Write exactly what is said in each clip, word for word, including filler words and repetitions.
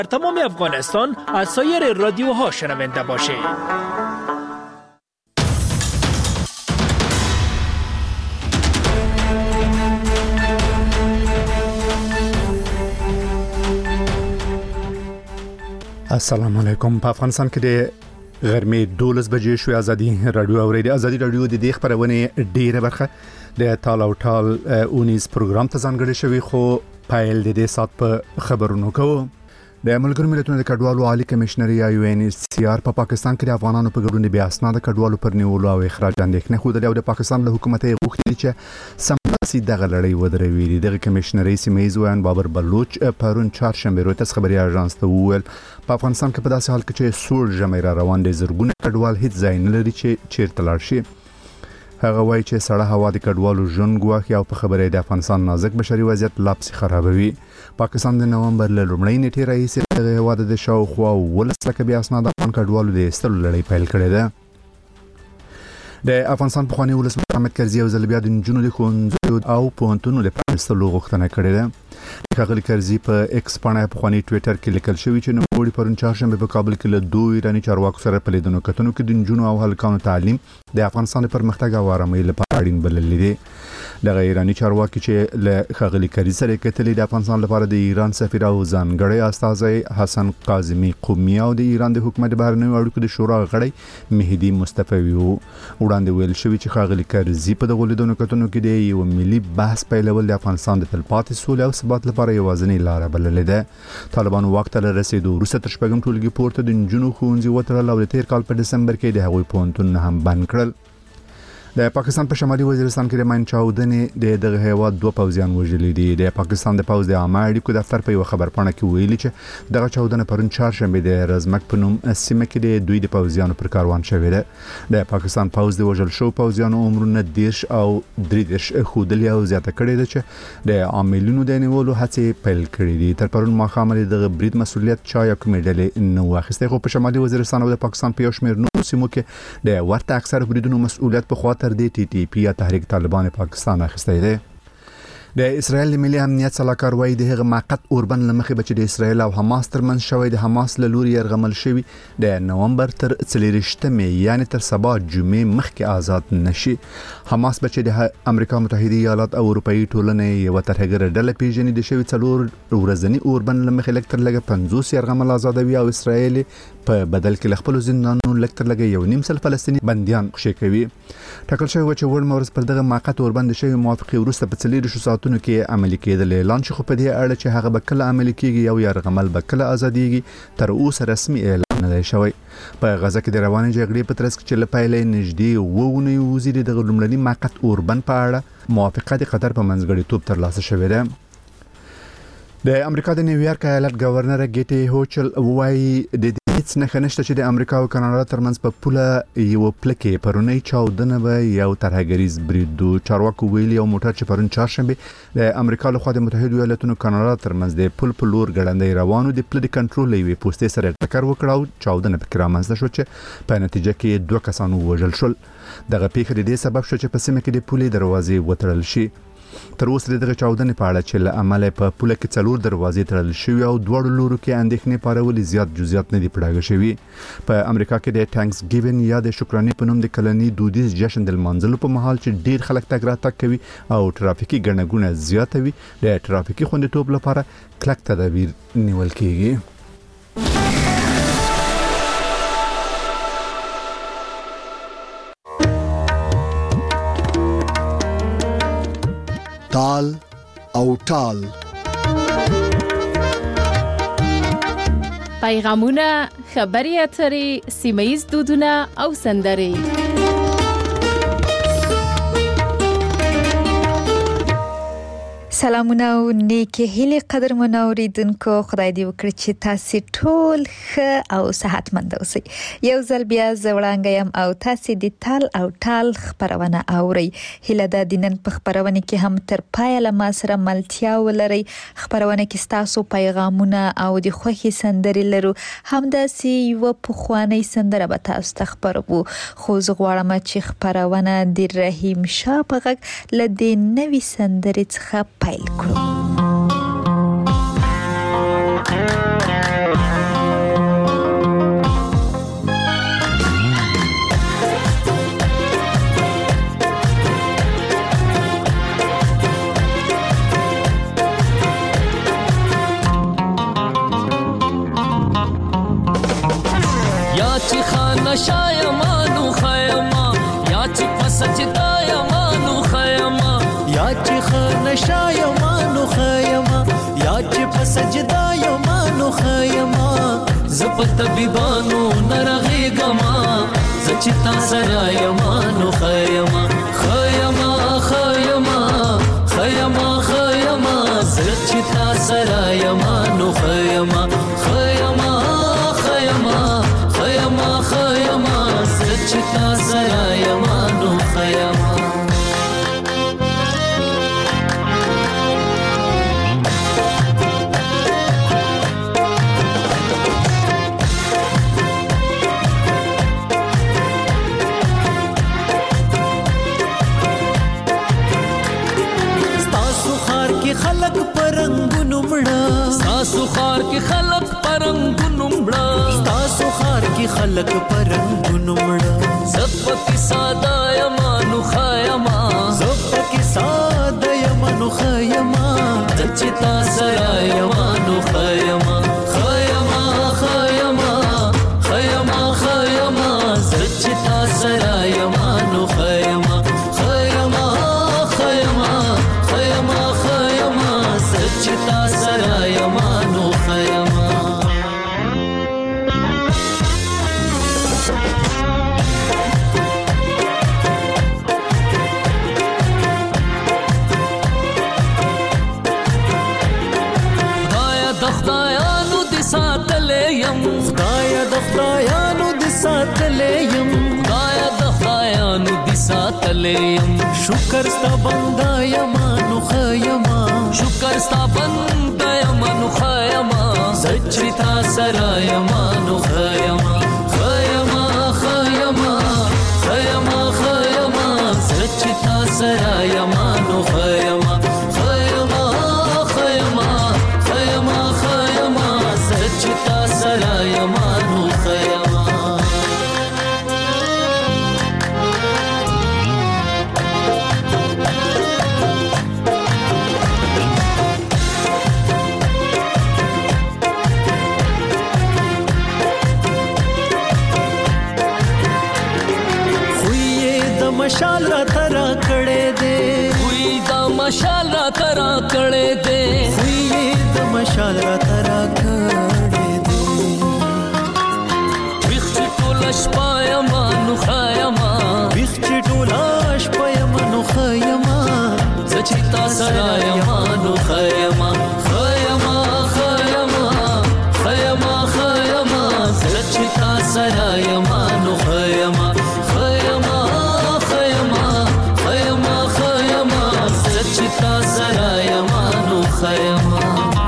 در تمام افغانستان از سایر رادیوها شنونده باشید. السلام علیکم. په افغانستان کې د غرمې دولس بجې شوې. ازادي رادیو اورېدي. ازادي رادیو د دې خبرونه ډیره برخه د ټال او ټال اونیز پروګرام ته ځانګړی شوی، خو پایل د دې سات په خبرونو کوو. د ملګرو ملتونو د کډوالو عالی کمشنري یا یو ان ایچ سی آر په پاکستان کې د افغانانو په ګډون بیا اسناد کډوالو پر نیولو او اخراج اندېښنه خوده او د پاکستان له حکومت غوښتي چې سماسي دغه لړۍ ودروي. دغه کمشنري سیمایي ځوان بابر بلوچ پرون چهارشنبه رویتاس خبري اژانس ته وویل په افغانستان کې په داسې حال کې چې سوړ ژمی را روان دي، زرګونه کډوال هیڅ ځای نه لري چې چیرته لاړ شي. هغه وایي چې سړه هوا د کډوالو ژوند ګواښي او په خبره د افغانستان نازک بشري وضعیت لا پسې خرابوي. پاکستان د نومبر له لومړۍ نیټې راهیسې د هیواد د شاوخوا ولس لکه بیا اسناد افغان کډوالو د ایستلو لړۍ پیل کړې ده. د افغانستان پخوانی ولسمشر محمد کرزي او زلبیا د نجونو د ښوونځیو او پوهنتونونو د پرانیستلو غوښتنه کړې ده. ښاغلي کرزي په ایکس باندې پخوانی ټویټر کې لیکل شوی چې نوموړي پرون چهارشنبه په کابل کې له دوه ایراني چارواکو سره په لیدنو کتنو کې د نجونو او هلکانو تعلیم د افغانستان د پرمختګ او آرامۍ لپاره اړین بللی دی. دغه ایراني چارواکي چې له ښاغلي کرزي سره کتلې د افغانستان لپاره د ایران سفیر او ځانګړی استازی حسن قاظمي قومي او د ایران د حکومت بهرنیو اړیکو د شورا غړی مهدي مصطفی وو. وړاندې ویل شوی چې ښاغلي کرزي په دغه لیدنو کتنو کې د یو ملي بحث پیلول د افغانستان د تلپاتې سولې او ثبات لپاره یوازینۍ لاره بللې ده. طالبان واک ته رسیدو وروسته تر شپږم ټولګي پورته د نجونو ښوونځي وتړل او د تیر کال په دسمبر کې د هغوی پوهنتون هم بند کړل. د پاکستان په شمالي وزیرستان کې د ماین چاودنې د دغه هیواد دوه پوځیان وژلي دي. د پاکستان د پوځ د عامه اړیکو دفتر په یو خبرپاڼه کې ویلي چې دغه چاودنه پرون چهارشنبه د رزمک په نوم سیمه کې د دوی د پوځیانو پر کاروان شوې ده. د پاکستان پوځ د وژل شو پوځیانو عمرونه دیرش او درې دیرش خودلی او زیاته کړې ده چې د عاملینو د نیولو هڅې پیل کړې دي. تر پرون ماښام د برید مسؤلیت چا یا کومې ډلې نه واخیسته، خو په شمالي وزیرستان او د پاکستان په یو شمېر نورو سیمو کې د ورته اکثر بریدونو مسؤلیت په خوا تر دې ټي ټي پی یا تحریک طالبان پاکستان اخیستی دی. د اسرائیل ملي امنیت صلاحکار وایي د هغه موقت اوربند لمخې بچ د اسرائیل او حماس ترمنځ شوی د حماس له لوري يرغمل شوی د نومبر تر څلورشتمې یعنی تر سبا جمعې مخکې آزاد نشي. حماس بچ د امریکا متحده ایالات او اروپאי ټولنې یو ترهګر ډله پیژنې د شوی څلور ورځنی اوربند لمخې لکتر لګه پنځوس يرغمل آزادوي او اسرائیل په بدل کې خپل زندانونو لکتر لګه یو نیم سل فلسطینی بنديان خوشي کوي. ټاکل شوی چې ور مورس پر دغه موقت اوربند شوی موافقه ورسته په څلور شو ساعتونو کې عملي کېدل. اعلان شو په دې اړه چې هغه بکله عملي کېږي او يرغمل بکله ازاديږي تر اوسه رسمي اعلان نه دی شوی. په غزه کې د روانې جګړې په ترڅ کې چې لپاره نږدې وونه وزیر د غلملني موقت اوربند په اړه موافقه د قطر په منځګړیتوب ترلاسه شوې ده. د امریکا د نیویارک ایالت گورنر ګیټي هوچل وایي د هیڅ نه خنشته چې د امریکا او کاناډا ترمنځ په پوله یو پلکې پرونی چاودنه به یو ترهګریز برید چارواکو ویلي او موټر چې پرون چهارشنبه د امریکا له خوا د متحده ایالاتونو کاناډا ترمنځ د پل په لور ګړندۍ روانو د پل د کنټرول لوي پوسټې سره ټکر وکړ او چاودنه پکې رامنځته شو چې په نتیجه کې دوه کسان وژل شول. دغه پیښه د دې سبب شو چې په سیمه کې د پولې دروازې وتړل شي. تر اوسه دغه چاودنې په اړه چې له عمله په پوله کې څلور دروازې تړل شوې او دواړو لورو کې اندېښنې پارولې زیات جزئیات نه دي پړاګه شوي. په امریکا کې د ټانکس ګیون یا د شکرانې په نوم د کلني دودیز جشن د لمانځلو په مهال چې ډیر خلک تګ راتګ کوي او ترافیکي ګڼه ګوڼه زیاته وي، د ترافیکي خوندیتوب لپاره کلک تدابیر نیول کیږي. ټال او ټال پیغامونه، خبري اترې، سیمه‌ییز دودونه او سندرې. سلامونه او نیکی هیله قدرمن اوریدونکو، خدای دې وکړي چې تاسو ټول ښه او صحتمند اوسئ. یو ځل بیا زوړانګم او تاسو د ټال او ټال خبرونه اورئ. هیله د دینن په خبرونه کې هم تر پای له ما سره ملتیا ولرئ. خبرونه کې تاسو پیغامونه او د خوښي سندرې لرو. همداسي یو پخوانی سندره به تاسو ته خبرو. خو زه غواړم چې خبرونه د رحیم شاه په غږ له دې نوې سندرې څخه پیل کړو. نشایما نو خیما یا چې پسجدا یما نو خیما یا چې خنشایما نو خیما یا چې پسجدا یما نو خیما زپت بیبانو نرغی گما زچتا سرا یما نو خیما خیما خیما خیما خیما زچتا سرا یما نو خیما خیما خیما خیما خیما زچتا سرا یما نو خیما خلق پرنګونو مړه تاسو خار کې خلق پرنګونو مړه تاسو خار کې خلق پرنګونو مړه زپک ساده یمانو خیما زپک ساده یمانو خیما دچتا سرا یمانو خیما خیما خیما خیما خیما دچتا سرا یمانو خیما خیما خیما خیما خیما سچتا سرا یمانو خیما خدایا د خدایانو د ساتلې يم خدایا د خدایانو د ساتلې يم خدایا د خدایانو د ساتلې يم شکر ستا بندا یمانو خیما شکر ستا بندا یمانو خیما سچتا سرا یمانو خیما خیما خیما خیما خیما سچتا سرا یمانو خیما خیما خیما خیما خیما سچتا سرا یمانو خیما مشال را ترا کړه دے وی دا مشال را ترا کړه دے وی دا مشال را ترا کړه دے ویخ ټول شپه یمانو خیما ویخ ټول شپه یمانو خیما زچتا سرا یمانو خیما خیما خیما خیما خیما زچتا سرا یمانو خیما خیما سچتا سرا یمانو خیما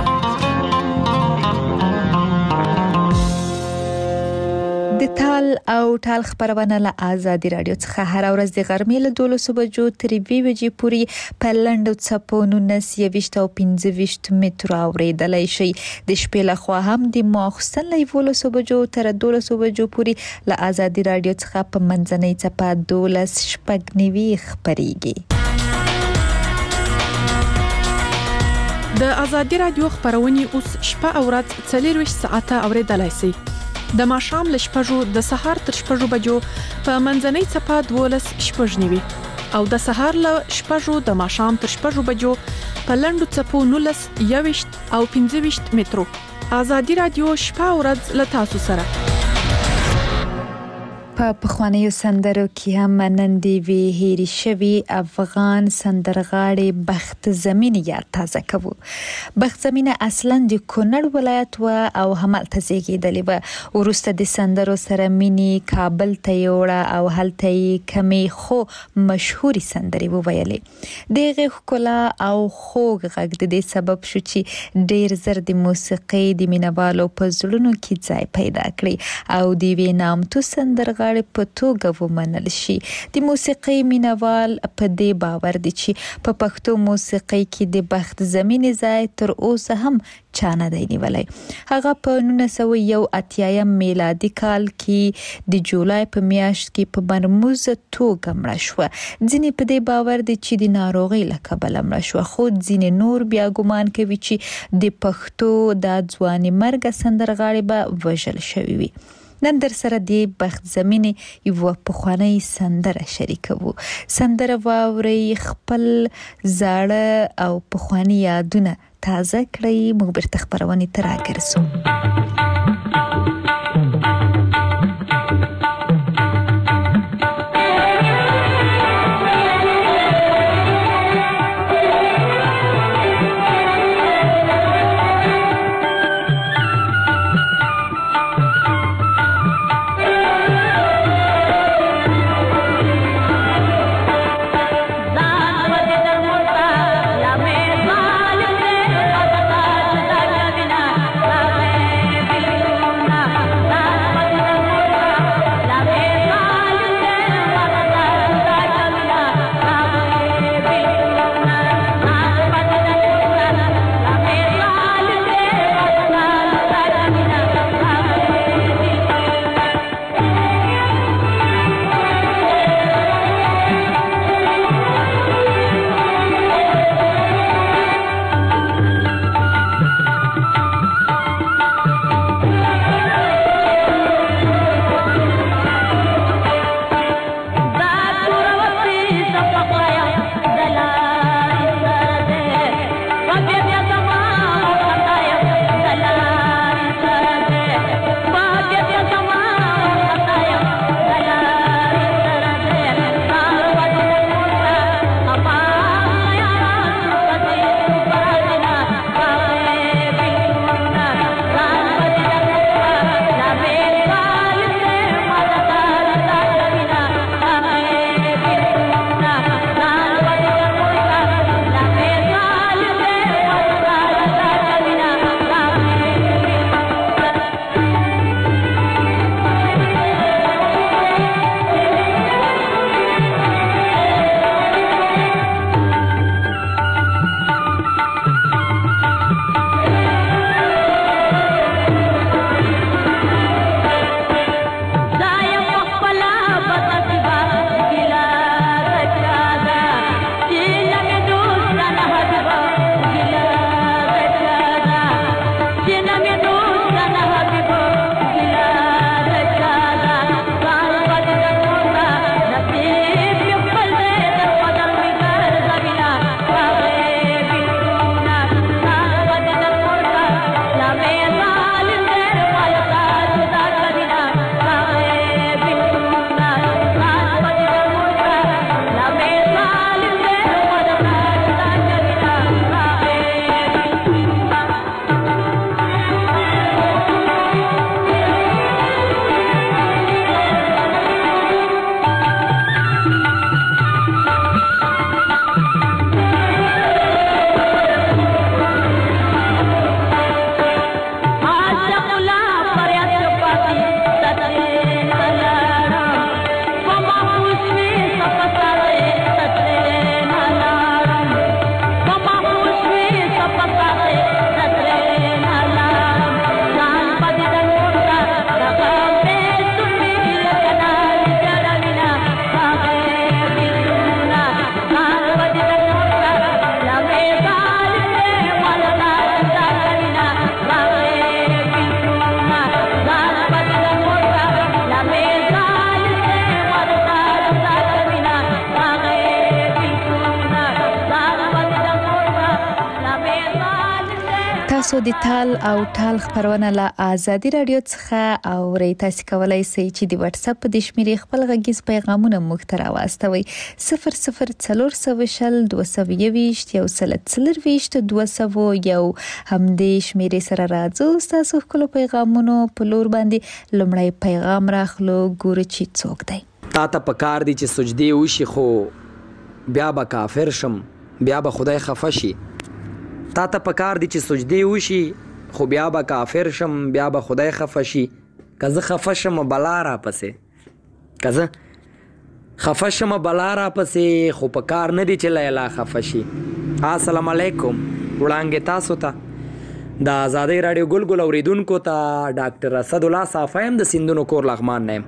د تال او ټال خبرونه له آزادي رادیو څخه هر ورځ د غرمې له دولسو بجو تر دوه بجې پورې په لنډو څپو نولس یویشت او پنځه ویشت مترو اورېدلای شي د شپې له خوا هم د ماخستن له یولسو بجو تر دولسو بجو پورې له آزادي رادیو څخه په منځنۍ څپه دولس شپږ نوي خبريږي. د آزادي رادیو خبرونه اوس شپه او ورځ څلور ساعته اوریدلای شي. د ماښام ل شپږو د سهار تر شپږو بجو په منځنۍ څپه دولس شپږ نیوي او د سهار ل شپږو د ماښام تر شپږو بجو په لنډو څپو نولس یویشت او پنځه ویشت مترو. آزادي رادیو شپه او ورځ ل تاسو سره. په پخوانیو سندرو کې هم نندي وی هېری شوی افغان سندرغاړي بخت زمین یاد تازه کوو. بخت زمین اصلا د کونړ ولایت و او همالته زیږیدلې و. ورسته د سندرو سره مینی کابل ته یوړه او هلته کمی خو مشهوري سندري وویلې. دغه ښکلا او خوږ غږ د دې سبب شو چې ډیر زر د موسیقي د مینوالو په زړونو کې ځای پیدا کړي او د وینامتو سندرغاړي په توګه ومنل شي. د موسیقي مینوال په دې باور دي چې په پښتو موسیقي کې د بخت زمین ځای تر اوسه هم چانه دی نیولای. هغه په نولس سوه یو اتیا میلادي کال کې د جولای په میاشت کې په مرموز توګه مړه شو. ځینې په دې باور دي چې د ناروغۍ له کبله مړه شو، خو ځینې نور بیا ګمان کوي چې د پښتو د ځواني مرګ سندرغاړي به وژل شوی وي. نن در سره د بخت زمینې یو پخوانی سندره شریکو. سندره واوري خپل زاړه او پخوانی یادونه تازه کړئ. موږ برته خبرونه تر راګرځو. تاسو د تال او ټال خبرونه له آزادي رادیو څخه او ری تاسو کولای شئ چې د واتس اپ د شمیرې خپل غږیز پیغامونه موږ ته راوستوي صفر صفر څلور سوه شل دوه سوه یوویشت یو سل څلور ویشت دوه سوه یو هم د شمیرې سره راځو تاسو خپل پیغامونه په لور باندې لمړی پیغام راخلو ګور چې څوک دی تا ته پکار دي چې سجدي وشي خو بیا به کافر شم بیا به خدای خفه شي تا ته پکار دي چې سجدي وشي خو بیا به کافر شم بیا به خدای خفه شي که زه خفه شم بلا را پسې که زه خفه شم بلا را پسې خو پکار نه دي چې لیلا خفه شي. السلام علیکم وړاندې تاسو ته د آزادۍ رادیو ګل ګل اوریدونکو ته ډاکټر اسد الله صافی هم د سیندونو کور لغمان نه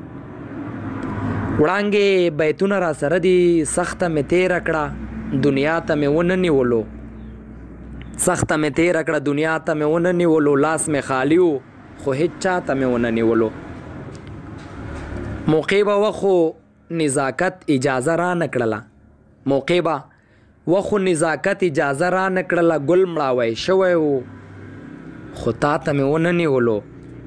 وړاندې بیتونه را سره دي سخته مې تیره کړه دنیا ته مې ونه نیولو سخته مې تیره کړه دنیا ته مې ونه نیولو لاس مې خالی و خو هیڅ چا ته مې ونه نیولو موقع به وخو نزاکت اجازه را نکړله موقع به وخو نزاکت اجازه را نکړله ګل مړاوی شوی و خو تا ته مې ونه نیولو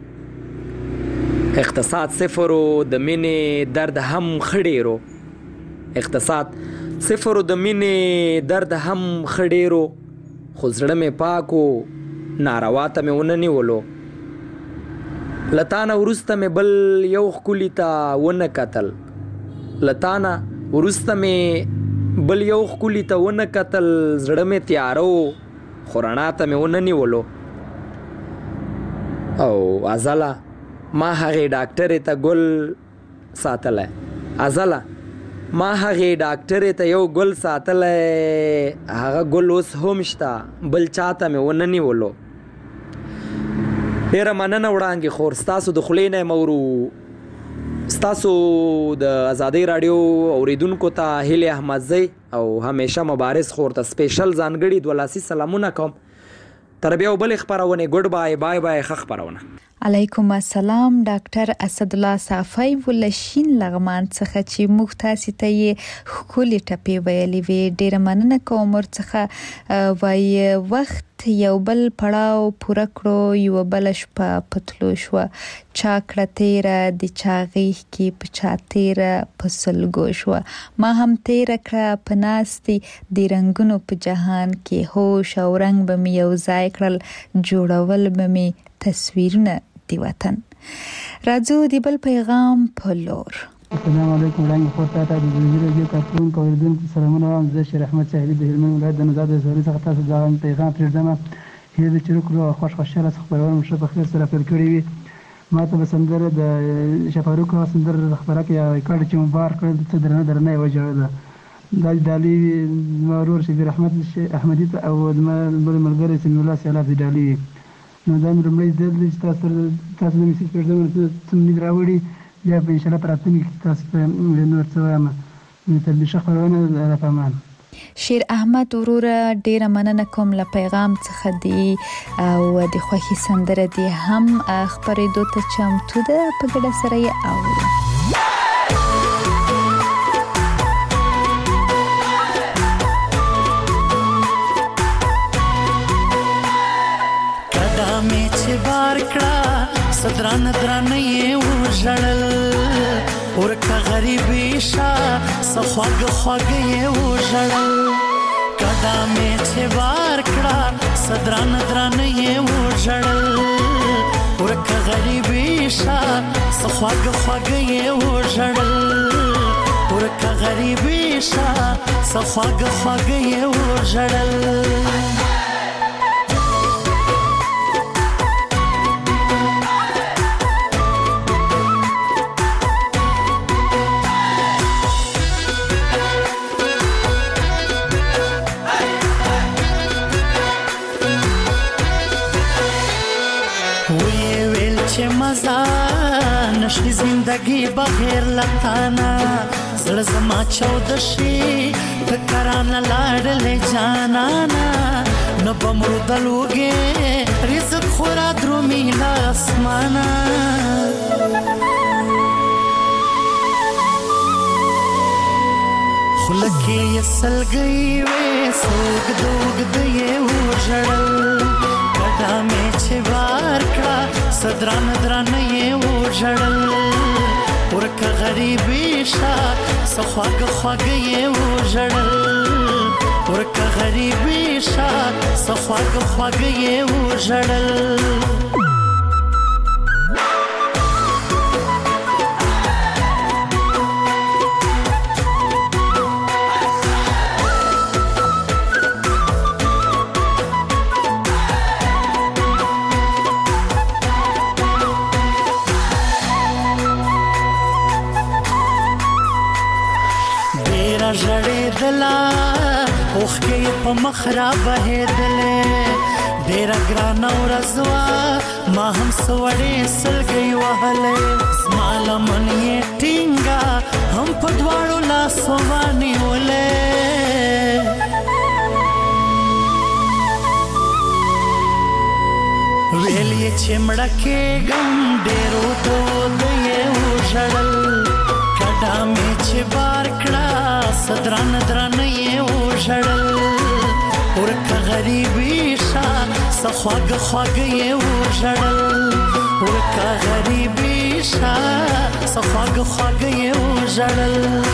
اقتصاد صفر و د مینې درد هم ښه ډېر اقتصاد صفر و د مینې درد هم ښه ډېر خو زړه مې پاک و ناروا ته مې ونه نیولو له تا نه وروسته مې بل یو ښکلي ته ونه کتل له تا نه وروسته مې بل یو ښکلي ته ونه کتل زړه مې تیاره و خو رڼا ته مې ونه نیولو او ازله ما هغې ډاکټرې ته ګل ساتلی ازله ما هغې ډاکټرې ته یو ګل ساتلی هغه ګل اوس هم شته بل چا ته مې ونه نیولو ډېره مننه وړانګې خور ستاسو د خولې نه یم اورو ستاسو د ازادۍ راډیو اوریدونکو ته هیلې احمدزی او همیشه مبارز خور ته سپیشل ځانګړي دوه لاسي سلامونه کوم تر بیا بلې خپرونې ګډ بای بای بای ښه خپرونه علیکم السلام ډاکټر اسد الله صافی ولشین لغمان څخه چې موږ تاسو ته یې خولي ټپی ویلې وی ډیر مننه کوم ورڅخه وای وخت یو بل پړاو پوره کړو یو بل شپه پتلو شو چا کړه تیر د چاغې کې پچا تیر پسلګو شو ما هم تیر کړه پناستي د رنگونو په جهان کې هوش او رنگ به مې یو ځای کړل جوړول به مې تصویرونه دی وطن راځو دی بل پیغام په لور السلام علیکم وړاندې خورته ته د وزیر کارتون کوردون سلامونه وایم زه شیر احمد صاحب د هلمند ولایت د نزاد زوري څخه تاسو دا پیغام پرېږدم هیله ده چې وکړو خوش خوشاله خبرونه مشه په خیر سره پیل کړی وي ما ته به سندره د شفاروق سندره د خبره کې کړه چې مبارک کړل ته درنه درنه وجه دا دالي مرور شبیر احمد احمدی او د ملګری سمي الله سیلاب دالي نو دا مې رمړې د تاسو تاسو د میسج پرځم ته مې راوړي یا په ان شاء الله پراتنی تاسو په نور څه وایم نو تر دې خبرونه را پامان شیر احمد ورور ډیر مننه کوم له پیغام څخه دی او د خوښي سندره دی هم خبرې دوه چمتو ده په ګډه سره یې اورو صدران درانه یې وژړل ورکه غریبي شه څه خواږه خواږه یې وژړل کډه مې چې بار کړه صدران درانه یې وژړل ورکه غریبي شه څه خواږه خواږه یې وژړل ورکه غریبي شه څه خواږه خواږه یې وژړل نشي زندگی بغیر لتانا زړه زما چود شي فکرانه لاړلې جانانا نو بمرود لوګي رزق خورا درومي لاسمانا خلکې یسلګي وې سوګ دوګ دې وژړل کډه مې چې وار کړه صدران درانه یې وژړل ورکه غریبي شه څه خواږه خواږه یې وژړل ورکه غریبي شه څه خواږه خواږه یې وژړل اوخکې په مخ را بهېدلې ډېره ګرانه ورځ وه ما هم څه وړې سلګۍ وهلې زما لمن یې ټینګه هم په دواړو لاسو ونیولې ویل یې چې مړه کېږم ډېرو دود یې وژړل چې بار کړه صدران درانه یې وژړل ورکه غریبي شا سخواږه خواږه یې وژړل ورکه غریبي شا سخواږه خواږه یې وژړل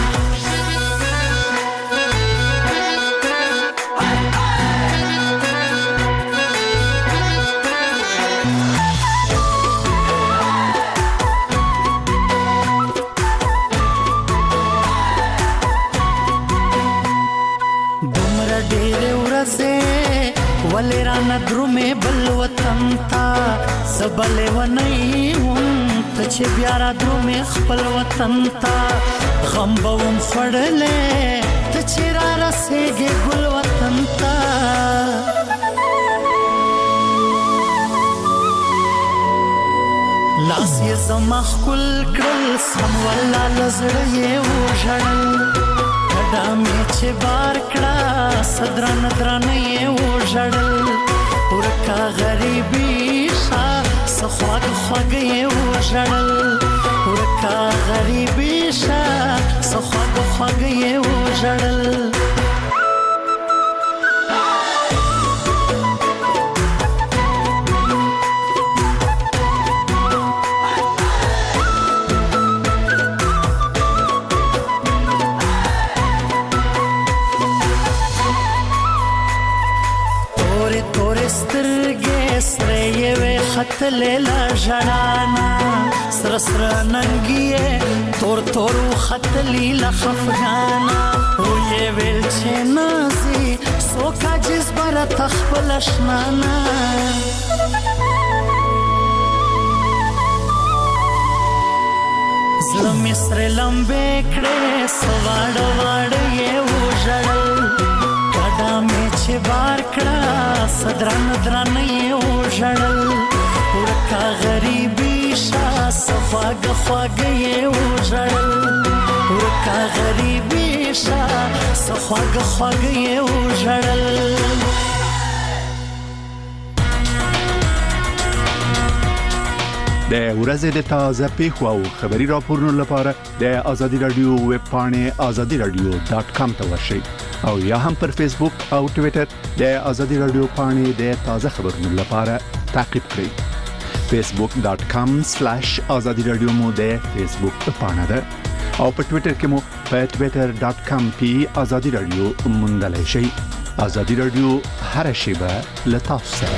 ولې رانه درومې بل وطن ته زه بلې ونی وم ته چې بیا را درومې خپل وطن ته غم به وم خوړلی ته چې را رسېږې ګل وطن ته لاس یې زما ښکل کړل سم والله له زړه یې وژړل کډه مې چې بار کړه صدرانه درانه یې وژړل ورکه غریبي ښه څه خواږه خواږه یې وژړل ورکه غریبي ښه څه خواږه خواږه یې وژړل خطلې لا ژړانا سره سره ننګې تور تور خطلې لا خفغانا وې ویل چې نازي سوکا جس بر تخپل شنانا زلم سر لمبې کړې سواړ واړ یې وژړل کډه مې چې بار کړه صدران دران یې وژړل ورکه غریبي شا صفاګه خواږه یې وژړل ورکه غریبي شا صفاګه خواږه یې وژړل د ورځې د تازه پیښو او خبري راپورونو لپاره د ازادي رادیو ویب پاڼه ازادي رادیو ډاټ کام ته ورشئ او یا هم پر فیسبوک او ټوئیټر د ازادي رادیو پاڼه د تازه خبرونو لپاره تعقیب کړئ فیسبوک ډاټ کام سلیش ازادي رادیو مو د فیسبوک پاڼه ده او په ټوئیټر کې مو په ټوئیټر ډاټ کام پی ازادي رادیو موندلای شئ ازادي رادیو هر شیبه لتاسو سره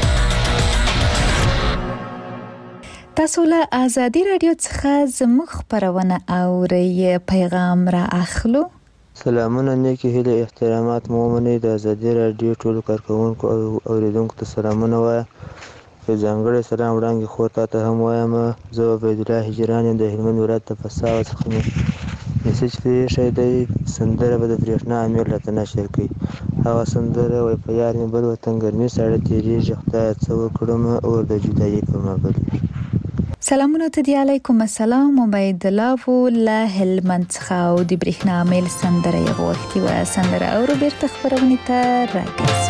تاسو له ازادي رادیو څخه زموږ خبرونه اورئ پیغام را اخلو سلامونه نیکی هیله احترامات مومنه د ازادي رادیو ټولو کارکونکو او اوریدونکو ته سلامونه وایم په ځانګړي سلام وړاندې خو ته هم وایم زه عبید الله هجران د هلمند ولایت د فساو څخه میسج پیښه دی سندره به د برېښنا امیر راته نشر کړي هغه سندره وای په یار مې بل وطن ګرمي ساړه تیریږي خدای څه وکړم اور د جدایي په مابل سلامونه ته دی علیکم السلام عبید الله له هلمند څخه او د برېښنا امیر سندره یې غوښتي و سندره او بیرته خبرونه ته راګرځي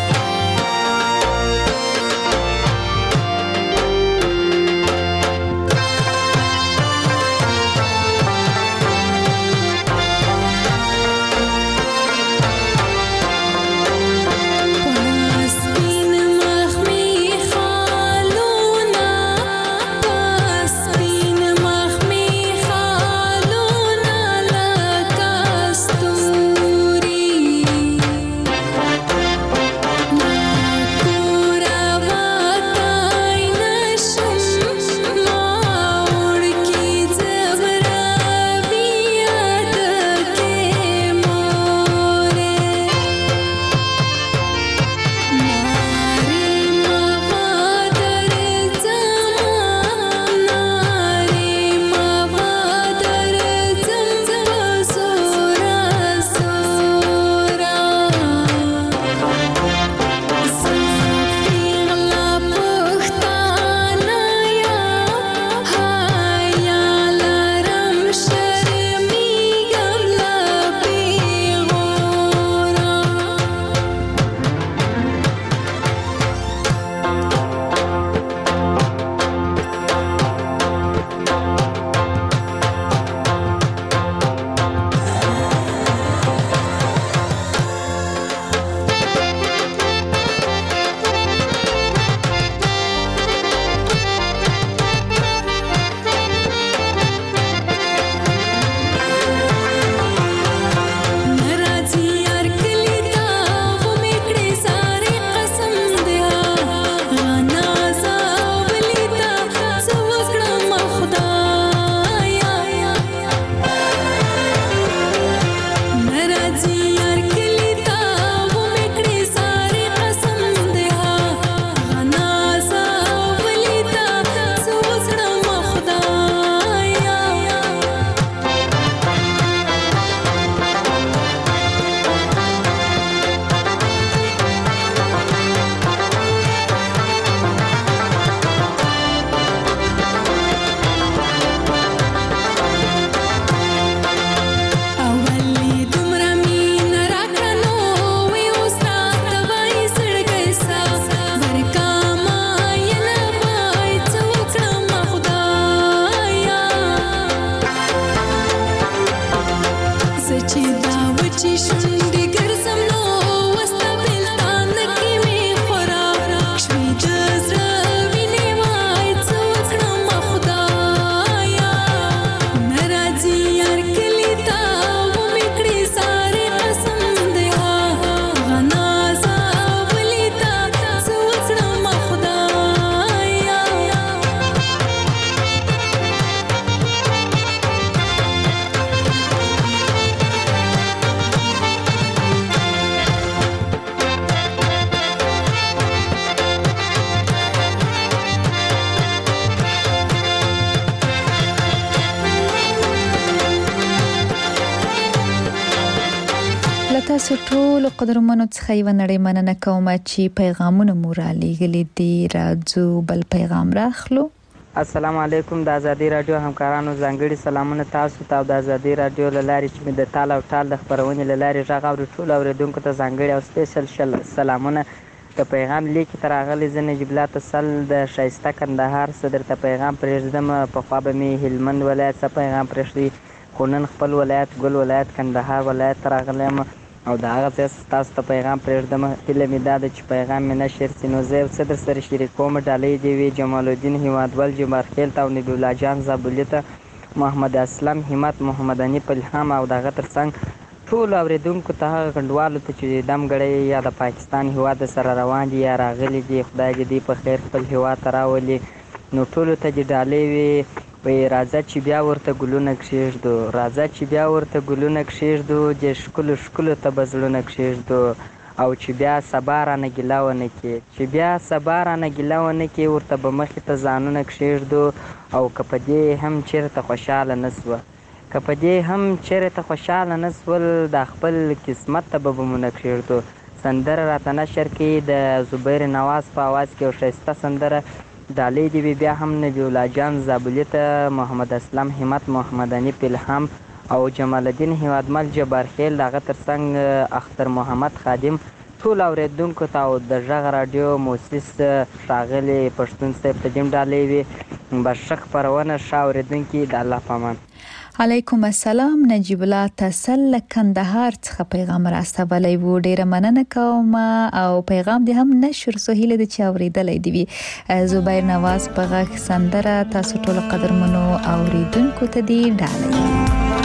تاسو ټول قدرمنو څخه یو نړۍ مننه کوم چې پیغامونه مو را لېږلي دي. راځو بل پیغام راخلو. السلام علیکم. د ازادي رادیو همکارانو ځانګړي سلامونه تاسو ته او د ازادي رادیو له لارې چې مې د تال او ټال د خپرونې له لارې غږ اوري ټولو اورېدونکو ته ځانګړي او سپیشل سلامونه. د پیغام لیکې ته راغلی زه نجیب الله تسل د ښایسته کندهار څه درته پیغام پرېږدم. پخوا به مې هلمند ولایت څه پیغام پرېږدي، خو نن خپل ولایت ګل ولایت کندهار ولایت ته راغلی یم او د هغه ځای تاسو ته پیغام پرېږدم. هیله مې دا ده چې پیغام مې نشر سي، نو زه یو څه در سره شریکوم. ډالۍ دې وي جمال الدین هیوادول جمارخیل ته او نبی الله جان زابلي ته، محمد اسلم همت محمد انیف الهام او د هغه تر څنګ ټولو اورېدونکو ته، هغه کنډوالو ته چې دم ګړی یا د پاکستان هیواد سره روان دي یا راغلي دي، خدای دې دوی په خیر خپل هیواد ته راولي. نو ټولو ته دې ډالۍ وي. وایي راځه چې بیا ورته ګلونه کښېږدو، راځه چې بیا ورته ګلونه کښېږدو، دې ښکلو ښکلو ته به زړونه کښېږدو، او چې بیا سبا رانه ګیله ونه کړي، چې بیا سبا رانه ګیله ونه کړي، ورته به مخې ته ځانونه کښېږدو. او که په دې هم چېرته خوشحاله نه سوه، که په دې هم چېرته خوشحاله نه سول، دا خپل قسمت ته به بمونه کښېږدو. سندره راته نشر کړي د زبیر نواز په اواز کې یو ښایسته سندره. ډالۍ دې وي بیا هم نبی الله جان زابلي ته، محمد اسلم همت محمد انیف الهام او جمال الدین هیوادمل جبارخیل، د هغه تر څنګ اختر محمد خادم، ټول اورېدونکو ته او د غږ راډیو مؤسس ښاغلي پښتون صاحب ته دې ډالۍ وي. بس ښه خپرونه، ښه اورېدونکي، د الله په امان. علیکم السلام. نجیب الله تسل کندهار څخه پیغام راستولی وو، ډیره مننه کوم او پیغام دې هم نشر سو. هیله ده چې اوریدلی دی وي. زبیر نواز په غږ سندره تاسو ټول قدرمنو اوریدونکو ته دی ډالۍ.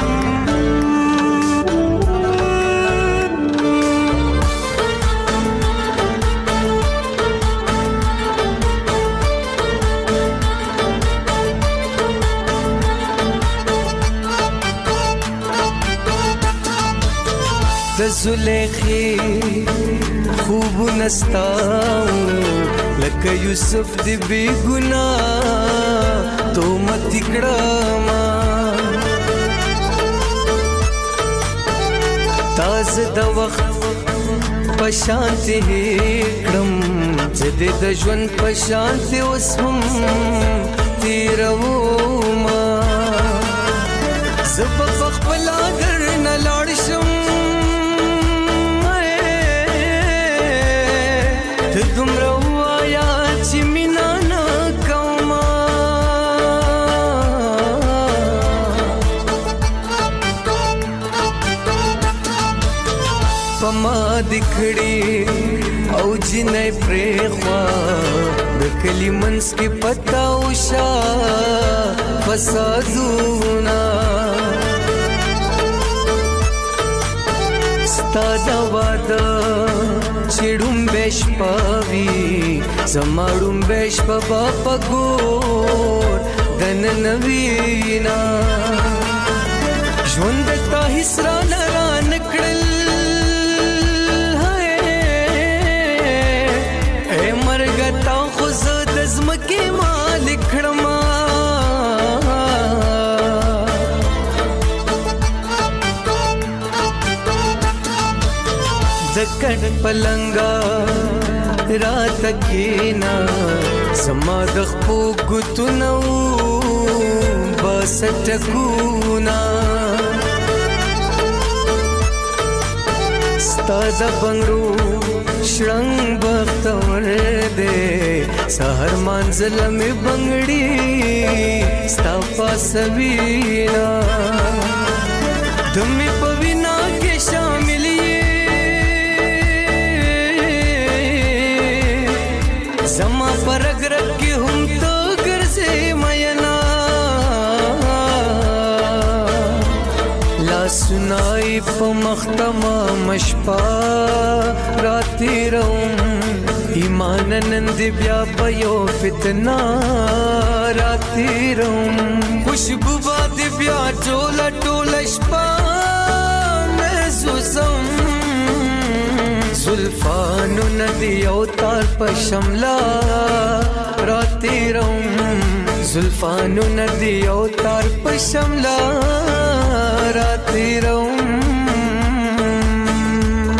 د زلیخی خوب نستاو لکه یوسف دی بی گناہ تو مت کړما تاز د وخت پشانت کړم زده د ژوند پشانت اوس هم تیرو ما زب خپل اگر نه لاړ شم دومره وایا چې مینا نه کومه په ما د کړي او جنې پرېخوا د کلي منځ کې پتا وشا فسادونه ستا د واده چړم بش پاوی زماړم بش په پګور دن نوینا ژوند تا حسرا لرا نکړل اے مرګ تا خو زد زمکه مالک کړما زکړ پلنګا رات کینا سما د خپو ګتنو بس ټکونا ستاد بنگرو شړنګ بختور دې سحر منزل می بنگړي ستا پاسوینا دمه پوینا کې شامل زما پرګ رګ هم تو ګرځې مینا لا سنای په مختما مشپا راتی روم ایمان نند بیا پيو فتنا راتی روم خوشبو باد بیا ټولا ټولا شپا مزوسم زلفانو ندی او تار په شملا راتی روم زلفانو ندی او تار په شملا راتی روم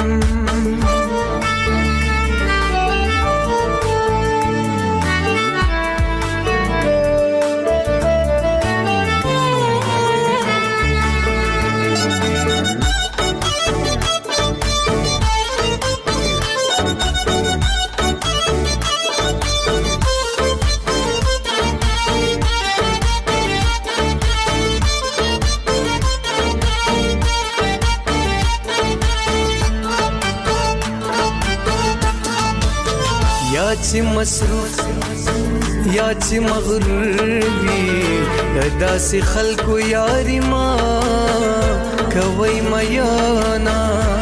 چې مصروف یا چې مغرور وي داسې خلکو یاري ما کوي میانا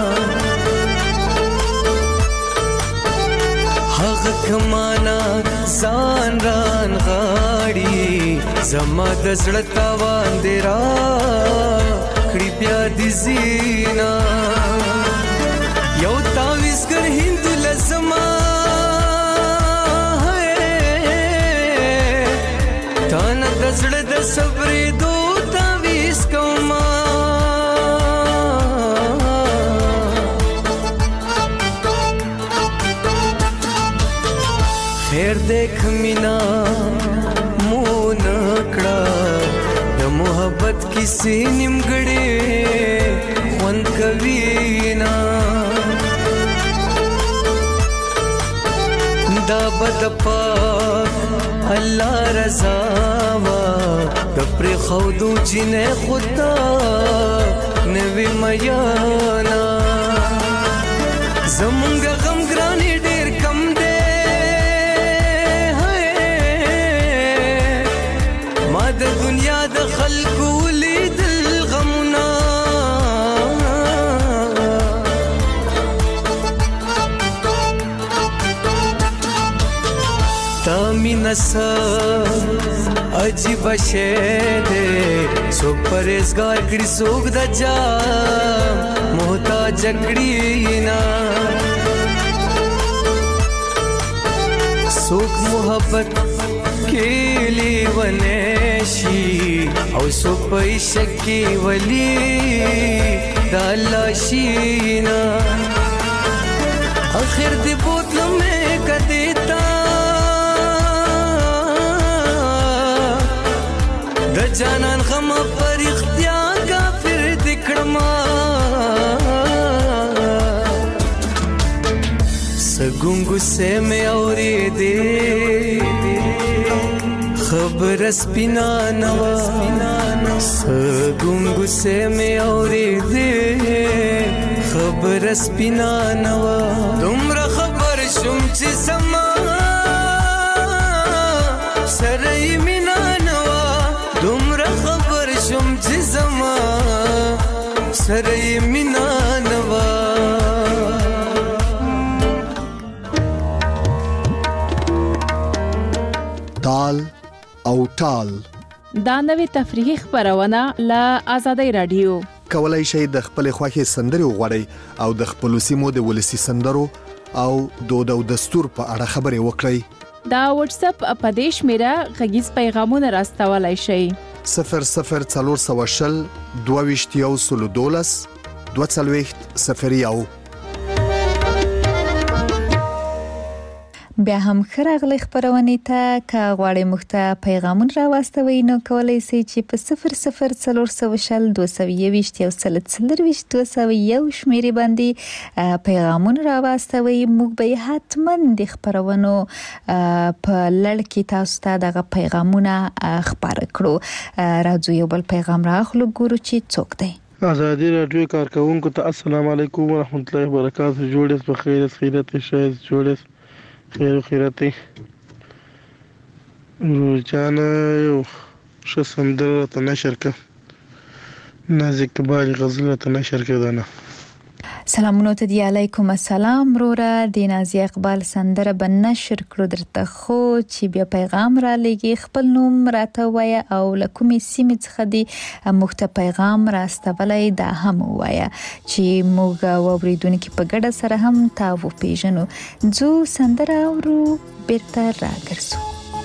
هغه کمانا ځان ران غاړي زما د زړه تاوان دی را کړي بیا دي زینا یو تاویزګر هندو لزما تانا د زړه د صبرې دو تاویز کوما خیر دیکھ مینا مون کړه د محبت کیسې نیمګړې خوند کوي نا دا بد پاک الله رضا وا د پر خودو جنې خدا نوی میانا زمونږ غم ګرانی ډیر کم دی د دنیا د خلکو لیدل غمنا تا مینا سا عجیب شے دے سوک پریزگار کڑی سوک دا جا محتاج کڑی نا سوک محبت کیلی ونشی او سو پیشکی ولی دالا شینا آخر دی بوتلو میں کدیتا دا جانان غم پر اختیار کافر دکڑما سگونگو سے میں اوری دے خبر سپینا نوا سگونگو سے میں اوری دے خبر سپینا نوا دمرا خبر شم چی سما سرائی مینا نوا دمرا خبر شم چی سما سرائی مینا نوا تال او ټال دا نوې تفریحي خبرونه له آزادۍ رادیو کولای شئ د خپل خوښي سندري وغوړئ او د خپل سیمو د ولسی سندرو او دود او دستور په اړه خبرې وکړئ دا واتس اپ اپدیش میرا غږیز پیغامونه راستولای شئ صفر صفر څلور سوه شل دوه ویشت یو سلو دولس دوه څلوېښت صفر یو بیا هم خراغلی خبرونه ته کا غواړی مخته پیغامون را واستوي نو کولای شئ چې په صفر صفر څلور سوه شل دوه سوه یوویشت یو سل څلرویشت دوه سوه یو شمیرې باندې پیغامون را واستوي موږ به حتما د خبرونو په لړ کې تاسو ته دغه پیغامونه خبر کړو راځو یو بل پیغام راخلو ګورو چې څوک دی آزادی رادیو کارکونکو ته السلام علیکم ورحمت الله وبرکاته جوړې په خیر خیرت شایز جوړې خیر و خیرتی روزانه یو ښه سندره راته نشر که نازک بالي غزل راته نشر که دانه سلامونه ته دی علیکم السلام وروره د نازي اقبال سندره به نشر کړو درته خو چې بیا پیغام را لګي خپل نوم راته وایه او لکومې سیمې څخه دی مخته پیغام راستولای دا هم وایه چې موږ واوریدونکو په ګډه سره هم تاسو پیژنو جو سندره اورو بیرته راګرځو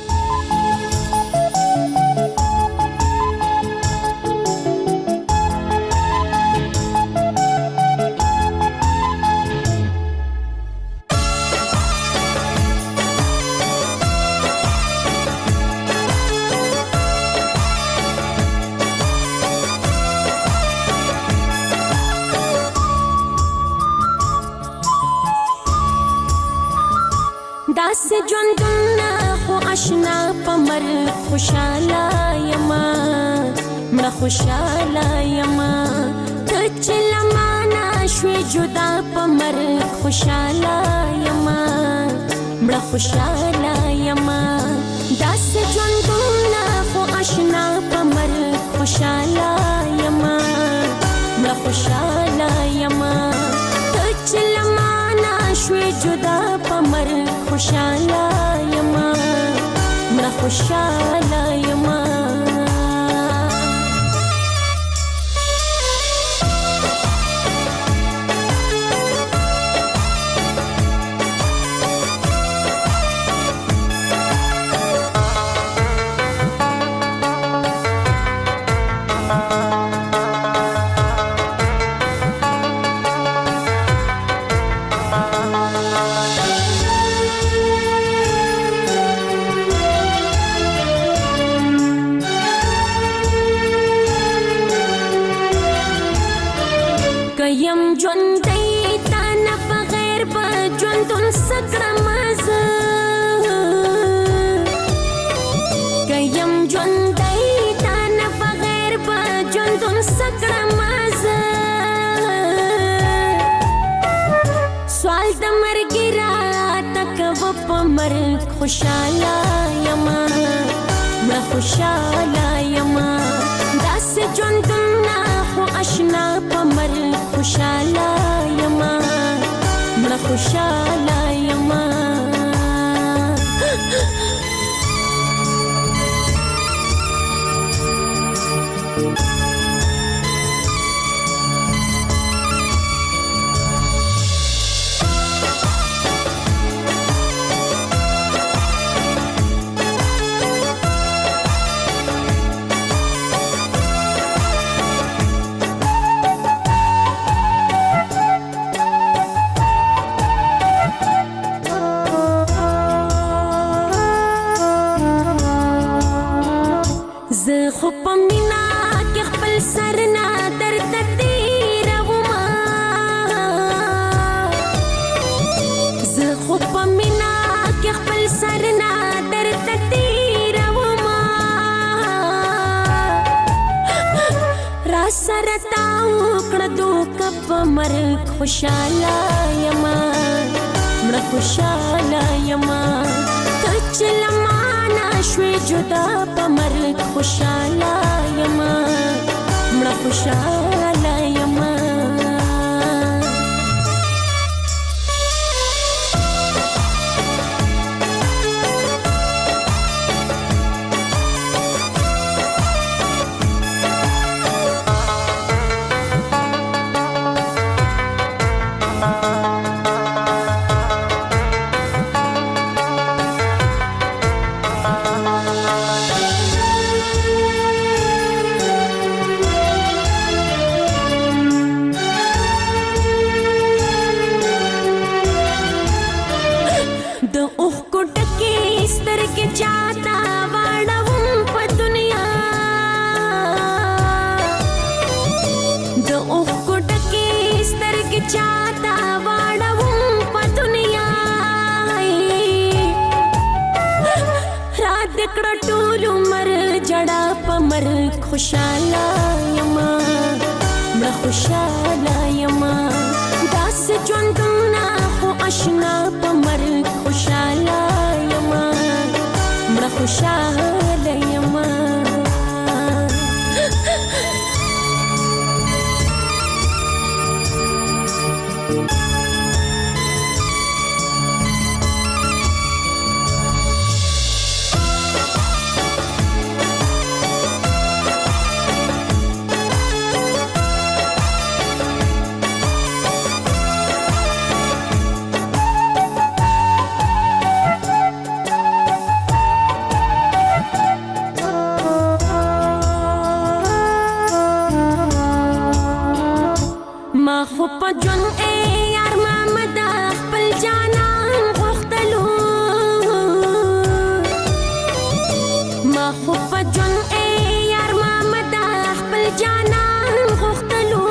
داس ژوندونه خو آشنا پمر خوشاله یما مړه خوشاله یما ته چې لمانه شوې جدا پمر خوشاله یما مړه خوشاله یما داسې ژوندونه خو اشنا په مرګ خوشاله یما مړه خوشاله یما ته چې له مانه شوې جدا په مرګ خوشاله یما مړه خوشاله یما یم ژوندۍ تا نه بغیر به ژوندون څه کړم زه که یم ژوندۍ تا نه بغیر به ژوندون څه کړم زه سوال د مرګ راته کوه په مرګ خوشاله یما مړه خوشاله یما داسې ژوندونه خو اشنا په مرګ خوشاله یما مړه خوشاله یما زه خو په مینا کې خپل سر نه درته تېرومه زه خو په مینا کې خپل سر نه درته تېرومه را سره تا وکړه دوکه په مرګ خوشاله یما مړه خوشاله یما ته چې له مانه شوې جدا په مرګ خوشاله یما مړه خوشاله یما چاہتا واڑاوم پا دنیا دو اوخ کو ٹکی سترگ چاہتا واڑاوم پا دنیا رات دکڑا ٹولو مر جڑا پا مر خوشالا یما مر خوشالا یما داس جوندونا خو اشنا پا مر خوشالا یما مړه خوشاله یما خو په جون اے یار محمد خپل جانان غوښتلو ما خو په جون اے یار محمد خپل جانان غوښتلو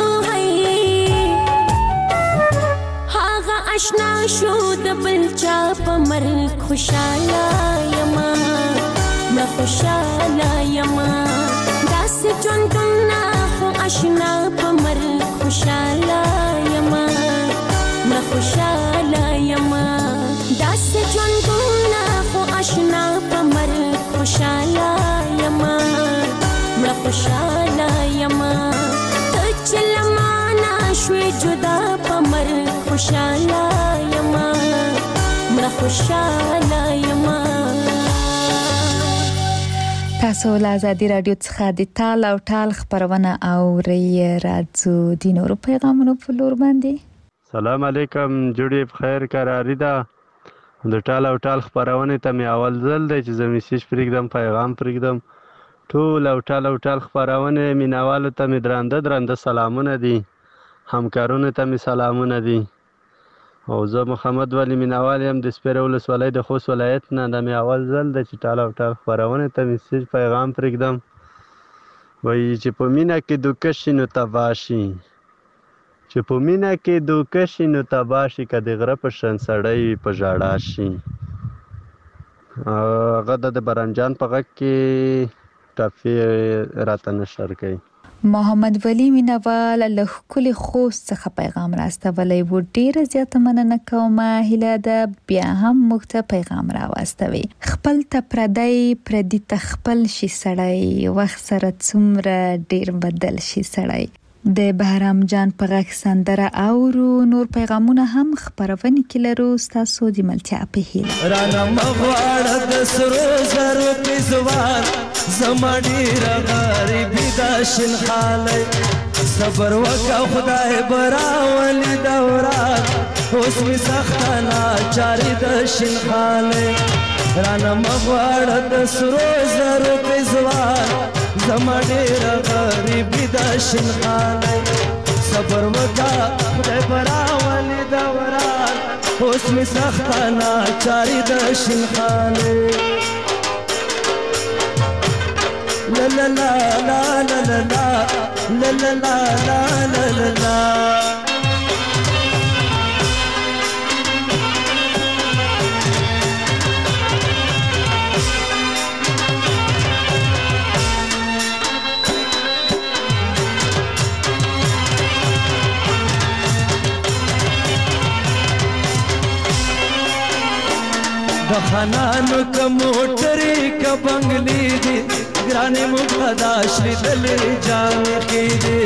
هغه آشنا شو د بل چا په مرګ خوشاله یما ما خوشاله یما داسې ژوندونه خو آشنا په مرګ خوشاله یما ما خوشاله یما داسې خوشاله یما مړه خوشاله یما ته چې لمانه شوې جدا په مرګ خوشاله یما مړه خوشاله یما. تاسو له ازادي رادیو څخه د تال او ټال خبرونه اورئ. راځو د نورو پیغامونو په لور باندې. سلام علیکم، جوړې بخیر قراری ده. د ټال او ټال خبرونه ته مې اول ځل دی چې زه میسیج پرېږدم، پیغام پرېږدم. ټول او ټال او ټال خبرونه مینوالو ته مې درانده درانده سلامونه دي، همکارونو ته مې سلامونه دي. او زه محمد ولی مینوال یم د سپیره ولسوالۍ د خوست ولایت نه. دا مې اول ځل دی چې ټال او ټال خپرونې ته میسیج پیغام پرېږدم. وایي چې په مینه کې دوکه شي نو تباه شي، چې په مینه کې دوکه شي نو تباه شي، که د غره په شان سړی وي په ژړا شي. هغه د برنجان په غږ کې ټاپې راته نشر کوي. محمد ولی مینوال له ښکلي خوست څخه پیغام راستولی و. ډیره زیاته مننه کوم. هیله ده بیا هم موږ ته پیغام راواستوي. خپل ته پردی پردي ته خپل شي سړی، وخت سره څومره ډیر بدل شي سړی. د بهرام جان په غږ سندره اورو. نور پیغامونه هم خبرونه کې لرو. ستاسو د ملتیا په هیله. رانا مغواړه د سرو زرو په زوار زما ډیره غریبي دا شین خاله، صبر وکړه خدای براولي دورات، اوس مې سخته ناچاري د شین خاله. رانا مغواړه د سرو زرو په زوار زما ډیره غریبي دا شین خاله، صبر وکړه خدای براولي دورات، اوس مې سخته ناچاري د شین خاله. La la la la la la la la la la la la la la. د خانانو که موټرې که بنګلې دي، ګرانې مبتدا شلیدلې جامې کې دي.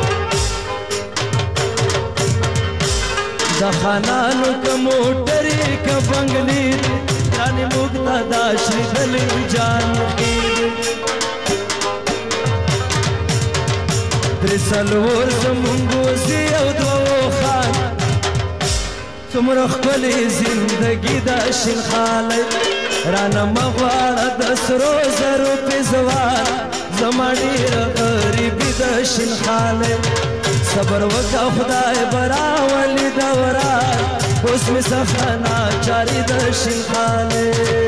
د خانانو که موټرې که بنګلې دي، ګرانې مبتدا شلیدلې جامې کې دي. درې څلور زمونږ وزې او دوه خان، څومره ښکلې زندګي دا شین خاله. رانا مغواړه د سرو زرو په زوار زما ډیره غریبي د شین خاله، صبر وکړه خدای براولي دوران، اوس مې سخته ناچاري د شین خاله.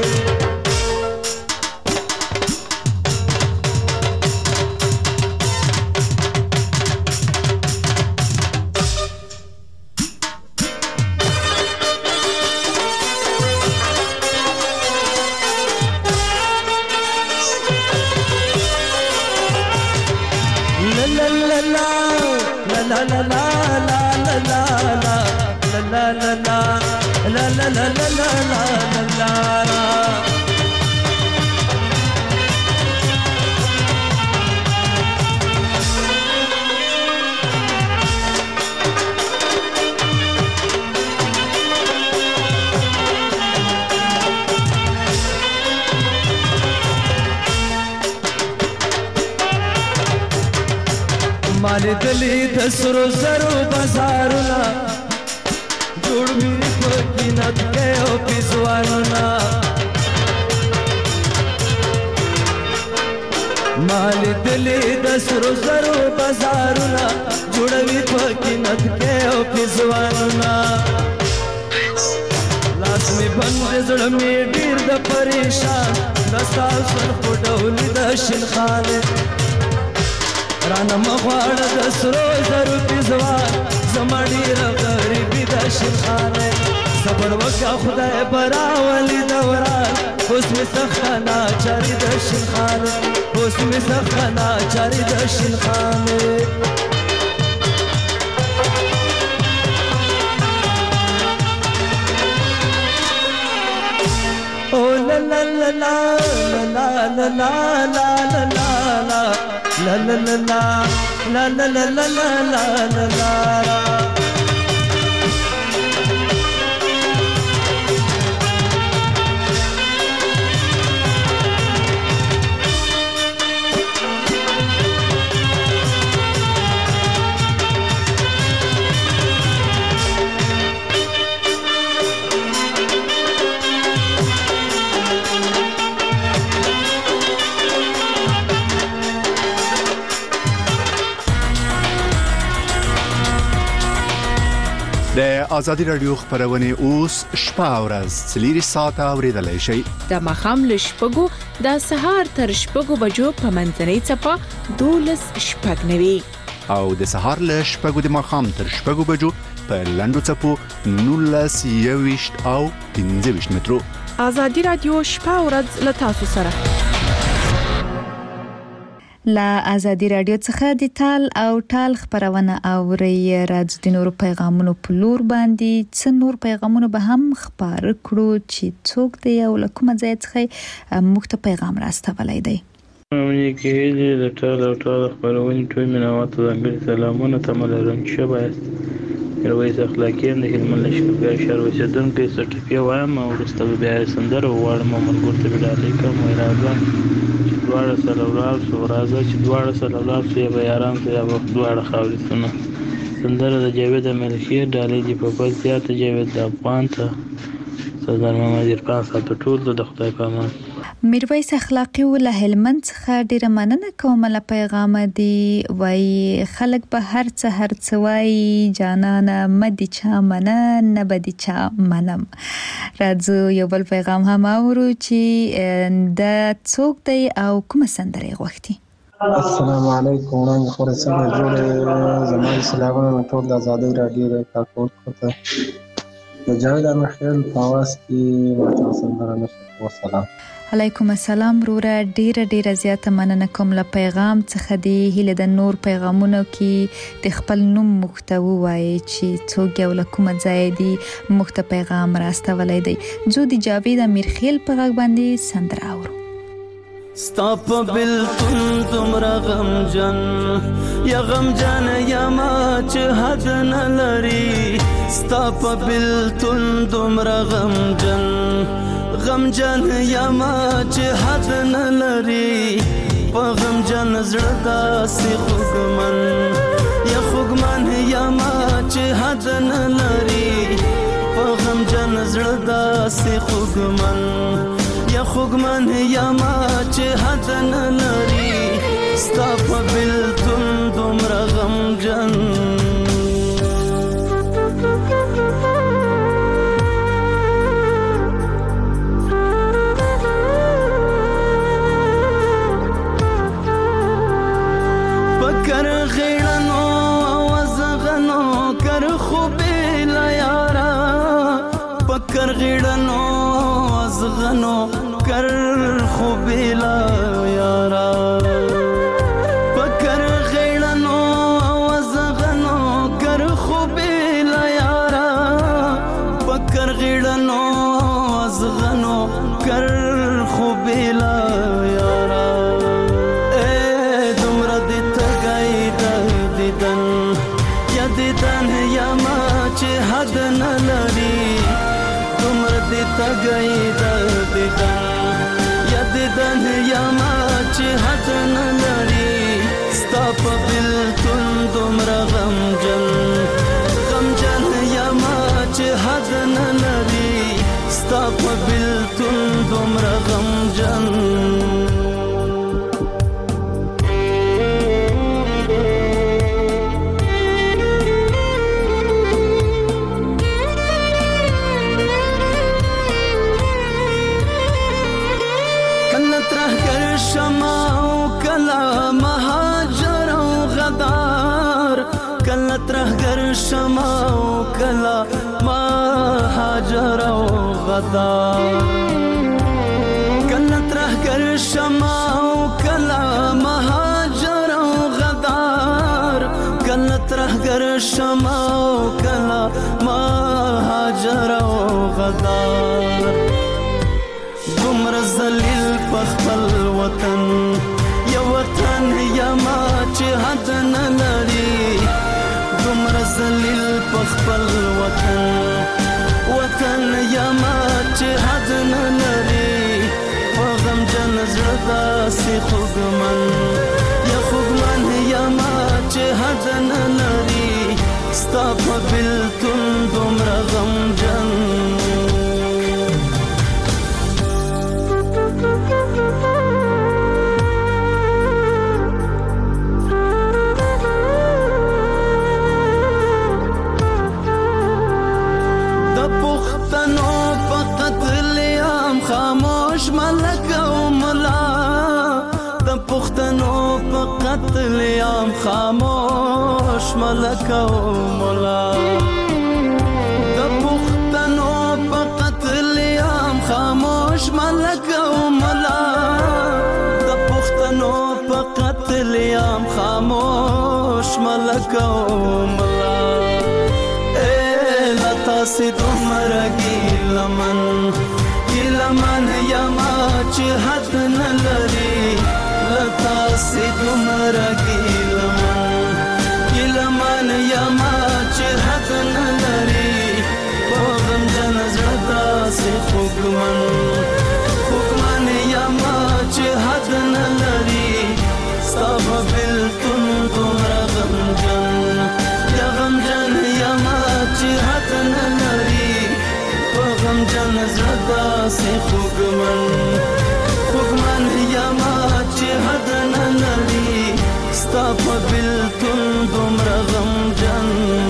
La la la la la la la la la la la la la la la la la la. مال دلی د سرو زرو بازارونه، جوړ می په قیمت کې او پیزوانونه. مال دلی د سرو زرو بازارونه، جوړ می په قیمت کې او پیزوانونه. لاس می بند زړه می ډیر د پریشان، دستا سر پټولې د شین خاله. رانا مغواړه د سرو زرو په زوار زما ډیره غریبي د شین خاله، صبر وکړه خدای براولي دوران، اوس مې سخته ناچاري د شین خاله، اوس مې سخته ناچاري د شین خاله. Oh la la la la la la la la la la la la la la la la la la la la la la la. د ازادي رادیو خبرونه اوس شپه او ورځ څلور ساعته اوریدلای شئ. د مخام له شپږو د سهار تر شپږو بجو په منځنۍ چپه دولس شپږ نوي او د سهار له شپږو د مخام تر شپږو بجو په لندو چپو نولس یويشت او پنځه ویشت مترو. ازادي رادیو شپه او ورځ له تاسو سره. لا ازادي رادیو څخه د تال او ټال خبرونه اوري. راځي د نور پیغامونو په لور باندې څه نور پیغامونه به هم خبر کړو چې څوک دی او لکه ځای څخه مخته پیغام راستولای دی. مې کې د ټال او ټال خبرونه ټول منوات د سلامونه تملرم چې باید رويس اخلاقي د هلمند لشکرګاه شهر اوسیدونکو سټیفیا وایم او ورسته بیا سندره وړم ملګر ته بډالې کوم راځم دواړه سره ولار سو راځه چې دواړه سره ولار سو یا یاران سو یا دواړه خاورې سونه سندره د جاوید ملخي ډالې دی په پاتې ته جاوید د افغان ته سردار محمد عرفان صاحب ټول د خدای په امان. میرویس اخلاقی ول هلمند څخه ډیره مننه کوم له پیغام دی. وای خلک به هر څه هر څه وای جانانه مدي چا منن نه بدي چا منم. راځو یو بل پیغام هم اورو چې د څوک دی او کوم سندره غوښتي. السلام علیکم وړاندې خورې څنګه جوړې زموږ سلامونه ټول د ازادي رادیو د کارکونکو ته د جاوید امخیل په आवाज کې ورته سندره نشو. والسلام علیکم السلام وروره ډیره ډیره زیاته مننه کوم له پیغام څخه دی. هله د نور پیغامونو کې د خپل نوم محتوی وای چې څوک یو لکوم ځای دی محتوی پیغام راستولای دی. جو دی جاوید امیرخیل په غږ باندې سندره اورو. ستاپ بلتون تمرا غم جن یا غم جن یا ما چې حد نه لري. ستاپ بلتون تمرا غم جن غم جن یا ما چې حد نه لري. په غم جن زړه داسې خوږمن یا خوږمن یا ما چې حد نه لري. په غم جن زړه داسې خوږمن یا خوږمن یا ما چې حد نه لري. ستا په بلتون دومره غمجن پکر غیړنو وزغنو کر خوبې لا یارا. پکر غیړنو وزغنو کر خوبې لا یارا. پکر غیړنو وزغنو کر خوبې لا یارا. پکر غیړنو وزغنو کر خوبې لا یارا. دیدن یا ما چې حد نه لري. دومره دې تګی د دیدن یا دیدن یا ما چې حد نه لري. ستا په بلتون دومره غمجن غمجن یا ما چې حد نه لري. ستا په بلتون دومره غمجن ترهګر شمع او کلا مهاجر او غدار. کله ترهګر شمع او کلا مهاجر او غدار. کله ترهګر شمع او کلا مهاجر او غدار. دومره زل چې حد نه لري دومره ذلیل په خپل وطن وطن یما چې حد نه لري په غمجن زړه داسې خوږمن یا خوږمن یما چې حد نه لري ستا په بېلتون دومره غمجن خاموش ملک او ملا د پښتنو په قتل عام خاموش ملک او ملا د پښتنو په قتل عام خاموش ملک او ملا د پښتنو په قتل عام خاموش ملک او ملا اے لتا سي دومره ګیلمن لمن یما چې حد نه لري لتا سي دومره ګیلمن ګیلمن یما چې حد نه لري په غمجن زړه داسې خوږمن خوږمن یما چې حد نه لري ستا په بېلتون دومره غمجن یا غمجن یما چې حد نه لري غمجن زړه داسې خوږمن خوږمن یما چې حد نه لري ستا په بېلتون دومره غمجن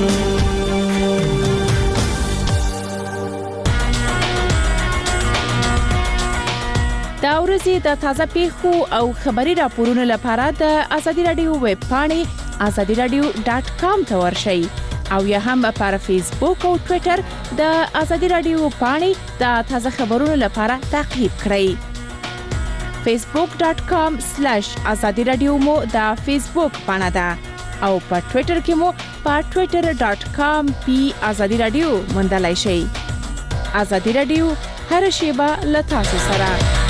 دا ورځې د تازه پیښو او خبري راپورونو لپاره د ازادي رادیو ویب پاڼې ازادي رادیو ډاټ کام ته ورشئ او یا هم پر فیسبوک او ټوئیټر د ازادي رادیو پاڼې د تازه خبرونو لپاره تعقیب کړئ facebook dot com slash azadi radio مو د فیسبوک پاڼه ده او په ټوئیټر کې مو په twitter dot com پی ازادي رادیو موندلای شئ ازادي رادیو هر شیبه له تاسو سره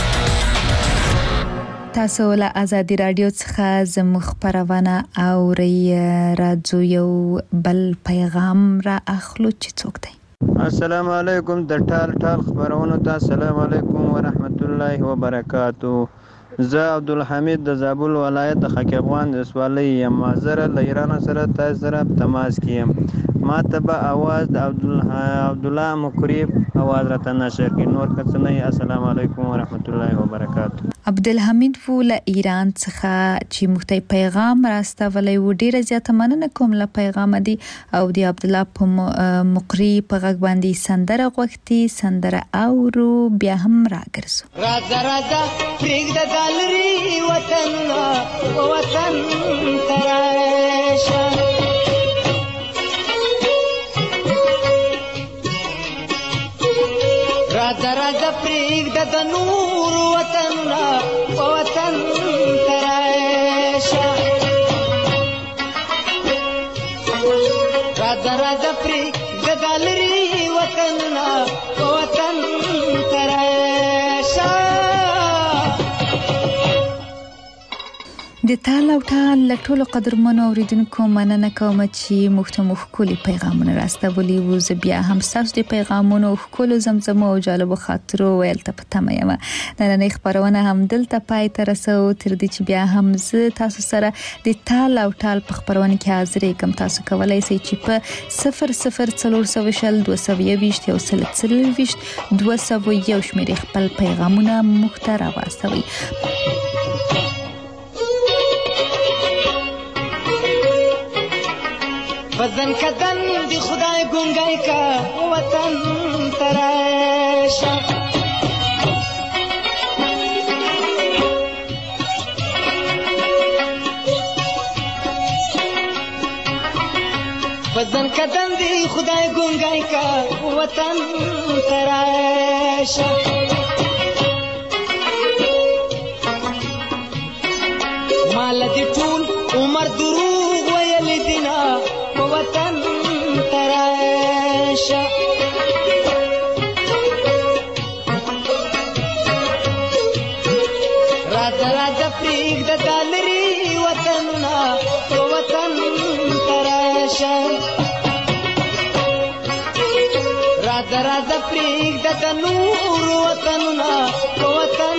تاسو له ازادي رادیو څخه زموږ خبرونه اورئ راځو یو بل پیغام را اخلو چې څوک دی السلام علیکم د ټال ټال خبرونو ته السلام علیکم ورحمت الله وبرکاتو زه عبدالحمید د زابل ولایت د خاک افغان د سوالۍ یم زه له ایران سره تاسو سره تماس کیم ما ته به اواز د عبدالله مقریب اواز راته نشر کی نور کڅنه السلام علیکم ورحمت الله وبرکاتو عبدالحمید فول ایران څخه چې مختي پیغام راستولې و ډیره زیاته مننه کوم له پیغام دی او دی عبدالله مقری په غږ باندې سندره غوښتي سندره اورو بیا هم راګرځو راځه راځه پرېږ د ګالري وطن وطن تراشه راځه راځه پرېږده د نور وطنونه په وطن ته راشه راځه راځه پرېږده د لرې وطنونه په وطن ته راشه د تال او ټال له ټولو قدرمنو اوریدونکو مننه کوم چې مخته مخکولي پیغامونه راستولي وو زه بیا هم تاسو د پیغامونو خپل زمزمه او جالب خاطرو ویل ته پته مې نن خبرونه هم دلته پای ته رسو تر دې چې بیا هم زه تاسو سره د تال او ټال په خبرونه کې حاضر یم تاسو کولای شئ چې په صفر صفر څلور سوه شل دوه سوه یوویشت یو سل څلوېښت دوه سوه یو شمېرې خپل پیغامونه مخته راواستوئ وطن کدن دی خدای گنگای کا وطن تراشه وطن کدن دی خدای گنگای کا وطن تراشه مال دی ټول عمر دروغ ویل دینا وطن تراشه راځه راځه پرېږده د لرې وطنونه راځه راځه پرېږده د نورو وطنونه په وطن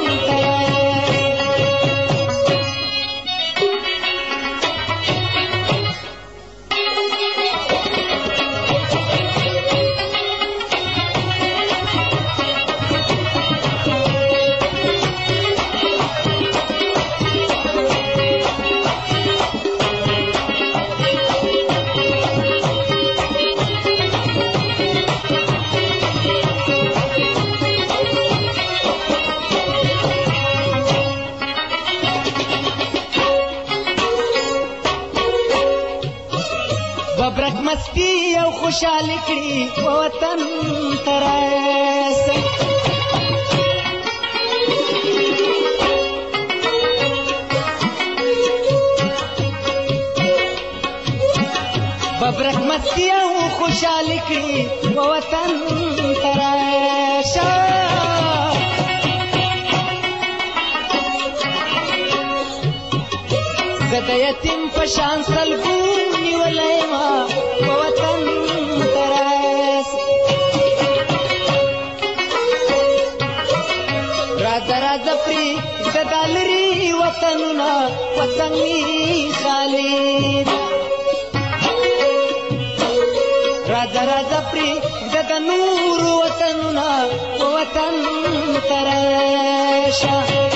مستی او خوشحالي کړي په وطن ته راسئ ببرک مستی او خوشحالي کړي په وطن ته راشه زه د یتیم په شان سلګو نیولی ما په وطن ته راسه راځه راځه پرېږده دا لرې وطنونه وطن مې خالي راځه راځه پرېږده د نورو وطنونه په وطن ته راشه